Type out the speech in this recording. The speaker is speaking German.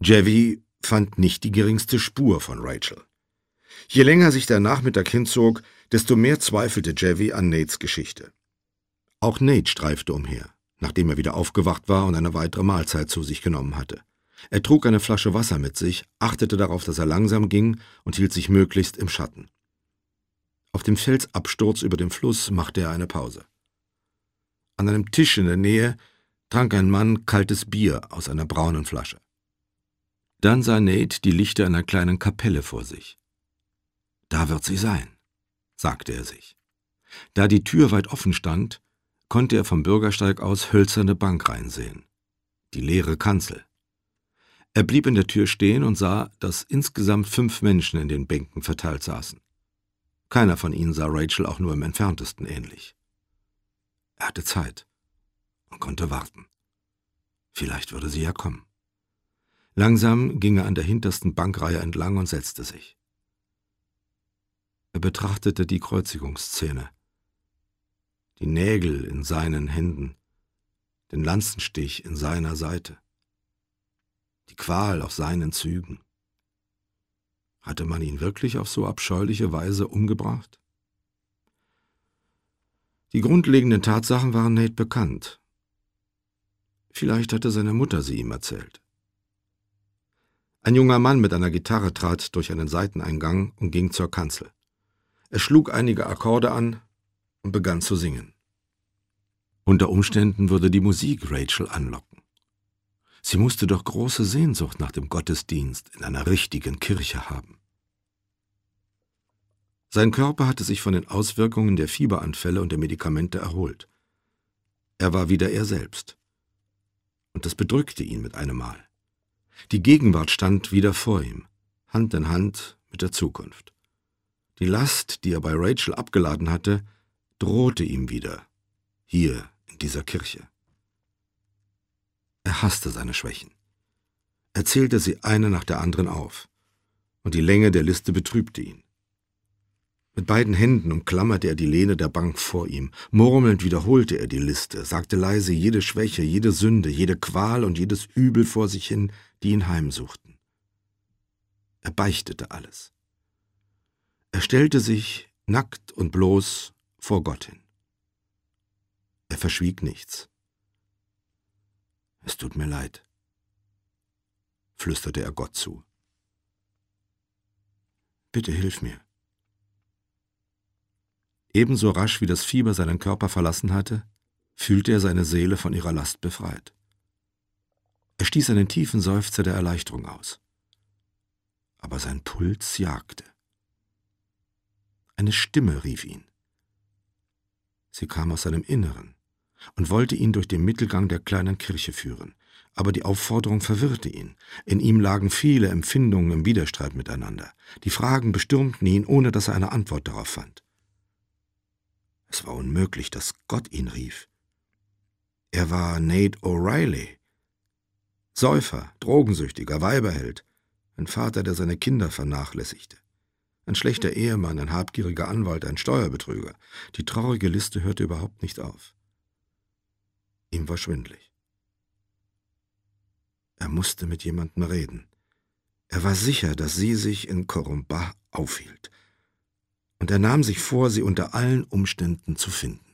Javi fand nicht die geringste Spur von Rachel. Je länger sich der Nachmittag hinzog, desto mehr zweifelte Javi an Nates Geschichte. Auch Nate streifte umher, nachdem er wieder aufgewacht war und eine weitere Mahlzeit zu sich genommen hatte. Er trug eine Flasche Wasser mit sich, achtete darauf, dass er langsam ging und hielt sich möglichst im Schatten. Auf dem Felsabsturz über dem Fluss machte er eine Pause. An einem Tisch in der Nähe trank ein Mann kaltes Bier aus einer braunen Flasche. Dann sah Nate die Lichter einer kleinen Kapelle vor sich. »Da wird sie sein«, sagte er sich. Da die Tür weit offen stand, konnte er vom Bürgersteig aus hölzerne Bankreihen sehen. Die leere Kanzel. Er blieb in der Tür stehen und sah, dass insgesamt 5 Menschen in den Bänken verteilt saßen. Keiner von ihnen sah Rachel auch nur im Entferntesten ähnlich. Er hatte Zeit und konnte warten. Vielleicht würde sie ja kommen. Langsam ging er an der hintersten Bankreihe entlang und setzte sich. Er betrachtete die Kreuzigungsszene, die Nägel in seinen Händen, den Lanzenstich in seiner Seite, die Qual auf seinen Zügen. Hatte man ihn wirklich auf so abscheuliche Weise umgebracht? Die grundlegenden Tatsachen waren Nate bekannt. Vielleicht hatte seine Mutter sie ihm erzählt. Ein junger Mann mit einer Gitarre trat durch einen Seiteneingang und ging zur Kanzel. Er schlug einige Akkorde an und begann zu singen. Unter Umständen würde die Musik Rachel anlocken. Sie musste doch große Sehnsucht nach dem Gottesdienst in einer richtigen Kirche haben. Sein Körper hatte sich von den Auswirkungen der Fieberanfälle und der Medikamente erholt. Er war wieder er selbst. Und das bedrückte ihn mit einem Mal. Die Gegenwart stand wieder vor ihm, Hand in Hand mit der Zukunft. Die Last, die er bei Rachel abgeladen hatte, drohte ihm wieder, hier in dieser Kirche. Er hasste seine Schwächen. Er zählte sie eine nach der anderen auf, und die Länge der Liste betrübte ihn. Mit beiden Händen umklammerte er die Lehne der Bank vor ihm. Murmelnd wiederholte er die Liste, sagte leise jede Schwäche, jede Sünde, jede Qual und jedes Übel vor sich hin, die ihn heimsuchten. Er beichtete alles. Er stellte sich, nackt und bloß, vor Gott hin. Er verschwieg nichts. »Es tut mir leid«, flüsterte er Gott zu. »Bitte hilf mir.« Ebenso rasch wie das Fieber seinen Körper verlassen hatte, fühlte er seine Seele von ihrer Last befreit. Er stieß einen tiefen Seufzer der Erleichterung aus. Aber sein Puls jagte. Eine Stimme rief ihn. Sie kam aus seinem Inneren und wollte ihn durch den Mittelgang der kleinen Kirche führen, aber die Aufforderung verwirrte ihn. In ihm lagen viele Empfindungen im Widerstreit miteinander. Die Fragen bestürmten ihn, ohne dass er eine Antwort darauf fand. Es war unmöglich, dass Gott ihn rief. Er war Nate O'Reilly, Säufer, Drogensüchtiger, Weiberheld, ein Vater, der seine Kinder vernachlässigte, ein schlechter Ehemann, ein habgieriger Anwalt, ein Steuerbetrüger. Die traurige Liste hörte überhaupt nicht auf. Ihm war schwindlig. Er musste mit jemandem reden. Er war sicher, dass sie sich in Corumba aufhielt. Und er nahm sich vor, sie unter allen Umständen zu finden.